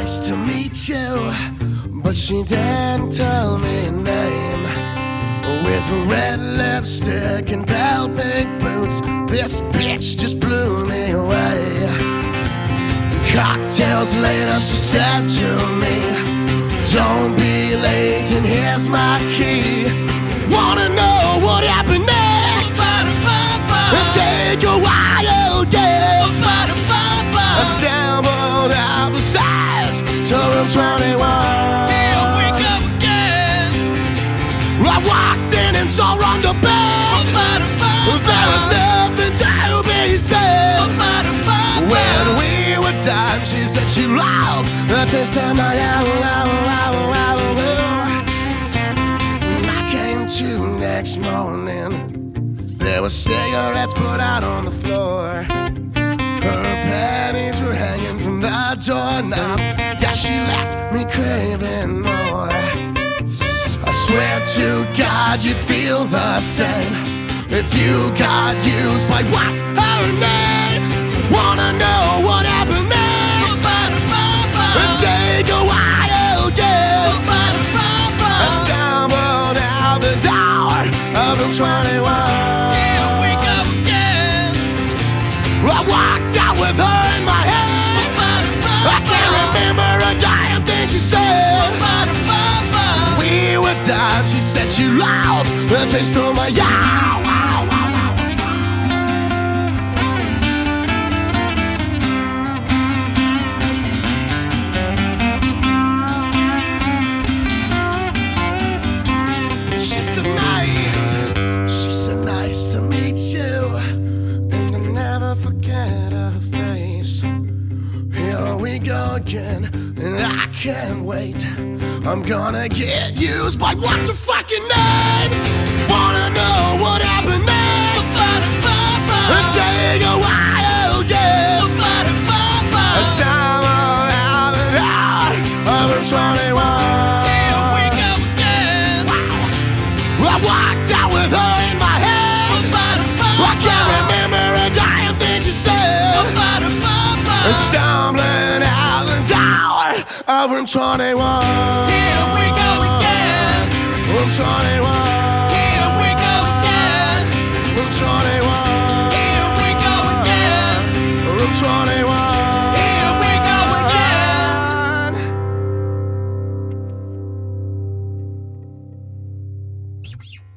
nice to meet you, but she didn't tell me a name. With red lipstick and pale pink boots, this bitch just blew me away. Cocktails later, she said to me, don't be late and here's my key. Wanna know what happened next? Take a wild guess. I stumbled out the stairs to room 21. Here we go again. I walked in and saw her on the bed. There was nothing to be said. When we were done, she said she loved the taste of my When I came to next morning, there were cigarettes put out on the floor. Her panties were hanging from the doorknob. Yeah, she left me craving more. I swear to God you'd feel the same if you got used by what's her name. Wanna know what happened next? Take a wild guess. I stumbled out the door of room 21. Here we go again. I walked out with her in my hand. I can't remember a damn thing she said. We were done, she said she loved the taste of my She said nice to meet you, and I'll never forget her face. Here we go again, and I can't wait. I'm gonna get used by what's her fucking name. Wanna know what happened next? Take a wild guess. I stumbled out the door of room 21. Here we go again. I walked out with her in my hand. I can't remember a damn thing she said. Stumbling out the door of room 21. Here we go again. Room 21. Here we go again. Room 21. Here we go again. Room 21. Here we go again.